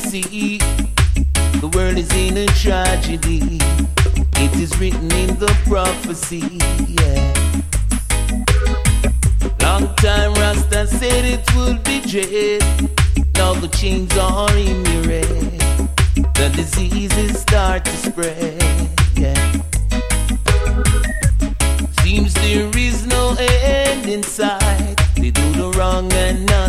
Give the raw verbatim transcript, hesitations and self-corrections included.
see, the world is in a tragedy. It is written in the prophecy, yeah. Long time Rasta said it would be dread. Now the chains are in your head. The diseases start to spread, yeah. Seems there is no end in sight. They do the wrong and not